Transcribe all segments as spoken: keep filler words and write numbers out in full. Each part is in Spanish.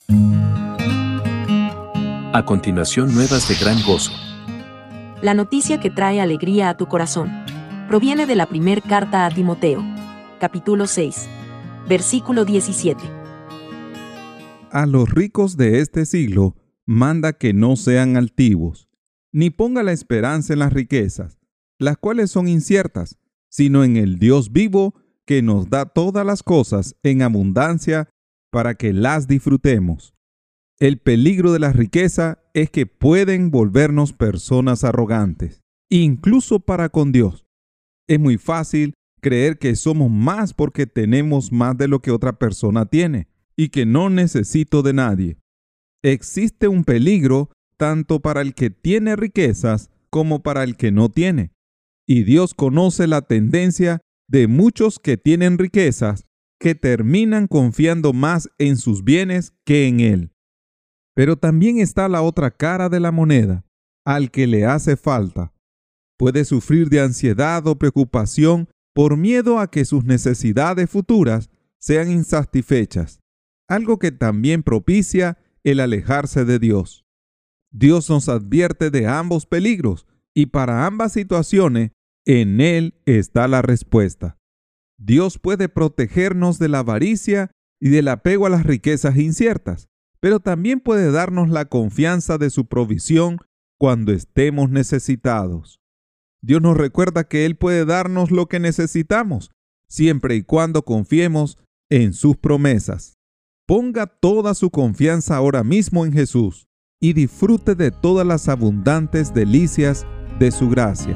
A continuación, nuevas de gran gozo. La noticia que trae alegría a tu corazón proviene de la primer carta a Timoteo, capítulo seis, versículo diecisiete. A los ricos de este siglo manda que no sean altivos, ni ponga la esperanza en las riquezas, las cuales son inciertas, sino en el Dios vivo que nos da todas las cosas en abundancia para que las disfrutemos. El peligro de la riqueza es que pueden volvernos personas arrogantes, incluso para con Dios. Es muy fácil creer que somos más porque tenemos más de lo que otra persona tiene y que no necesito de nadie. Existe un peligro tanto para el que tiene riquezas como para el que no tiene. Y Dios conoce la tendencia de muchos que tienen riquezas que terminan confiando más en sus bienes que en Él. Pero también está la otra cara de la moneda, al que le hace falta. Puede sufrir de ansiedad o preocupación por miedo a que sus necesidades futuras sean insatisfechas, algo que también propicia el alejarse de Dios. Dios nos advierte de ambos peligros y para ambas situaciones, en Él está la respuesta. Dios puede protegernos de la avaricia y del apego a las riquezas inciertas, pero también puede darnos la confianza de su provisión cuando estemos necesitados. Dios nos recuerda que Él puede darnos lo que necesitamos, siempre y cuando confiemos en sus promesas. Ponga toda su confianza ahora mismo en Jesús y disfrute de todas las abundantes delicias de su gracia.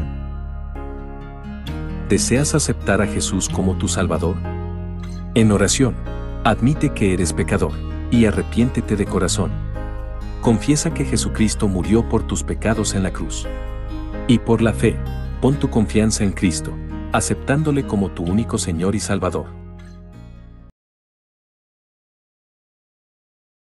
¿Deseas aceptar a Jesús como tu Salvador? En oración, admite que eres pecador y arrepiéntete de corazón. Confiesa que Jesucristo murió por tus pecados en la cruz. Y por la fe, pon tu confianza en Cristo, aceptándole como tu único Señor y Salvador.